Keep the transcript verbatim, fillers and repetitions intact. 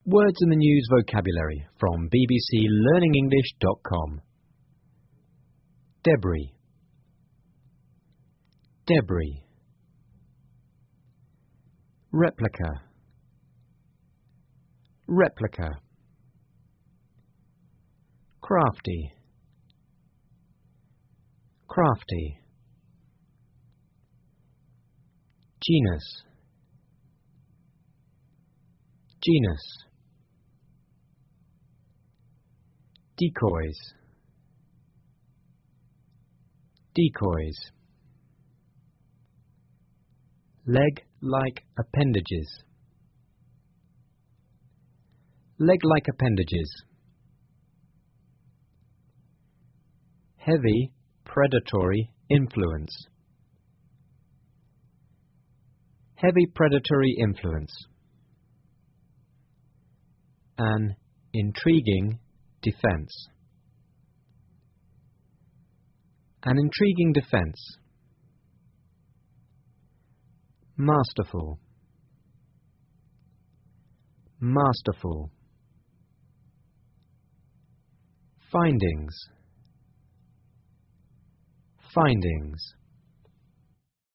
Words in the News vocabulary from b b c learning english dot com. Debris. Debris. Replica. Replica. Crafty. Crafty. Genus. Genus. Decoys. Decoys. Leg-like appendages. Leg-like appendages. Heavy predatory influence. Heavy predatory influence. An intriguing defense. An intriguing defense. Masterful. Masterful. Findings. Findings.